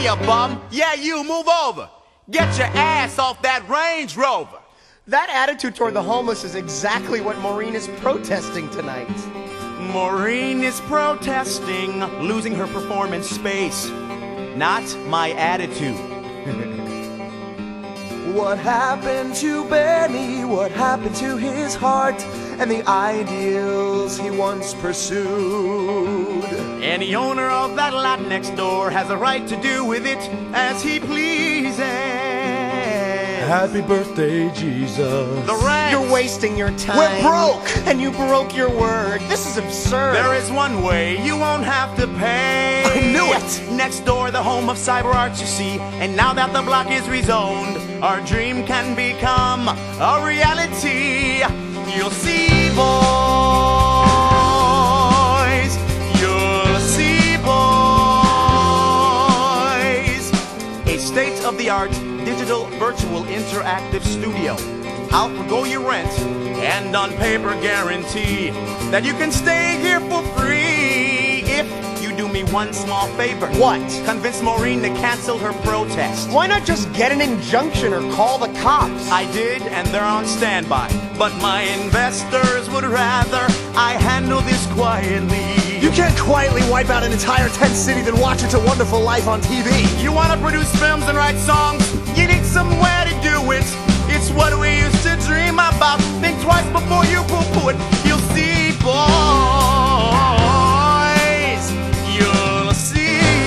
Hey, you bum. Yeah, you, move over. Get your ass off that Range Rover. That attitude toward the homeless is exactly what Maureen is protesting tonight. Maureen is protesting losing her performance space, not my attitude. What happened to Benny? What happened to his heart and the ideals he once pursued? Any owner of that lot next door has a right to do with it as he pleases. Happy birthday, Jesus. The rent. You're wasting your time. We're broke! And you broke your word. This is absurd. There is one way you won't have to pay. I knew it! Next door, the home of cyber art, you see. And now that the block is rezoned, our dream can become a reality. You'll see, boys. You'll see, boys. A state-of-the-art digital virtual interactive studio. I'll forgo your rent and on paper guarantee that you can stay here for free if you do me one small favor. What? Convince Maureen to cancel her protest. Why not just get an injunction or call the cops? I did, and they're on standby. But my investors would rather I handle this quietly. You can't quietly wipe out an entire tent city then watch It's a Wonderful Life on TV. You wanna produce films and write songs? You need somewhere to do it. It's what we used to dream about. Think twice before you poo-poo it. You'll see, boys. You'll see,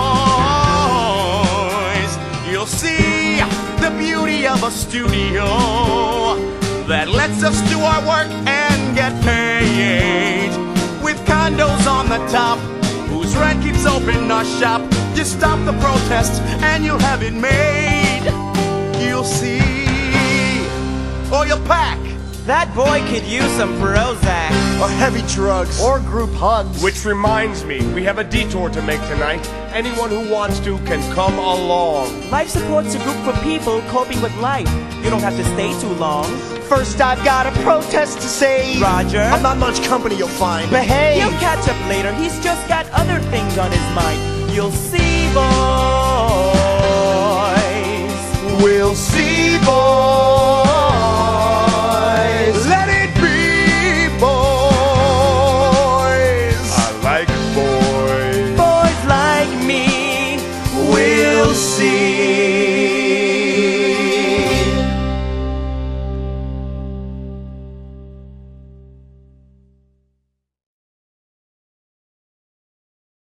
boys. You'll see the beauty of a studio that lets us do our work and get paid. With condos on the top, whose rent keeps open our shop. Just stop the protest and you'll have it made. You'll see, or you'll pack. That boy could use some Prozac. Or heavy drugs. Or group hugs. Which reminds me, we have a detour to make tonight. Anyone who wants to can come along. Life support's a group for people coping with life. You don't have to stay too long. First, I've got a protest to say. Roger. I'm not much company you'll find. Behave. He'll catch up later. He's just got other things on his mind. You'll see, boys. We'll see, boys.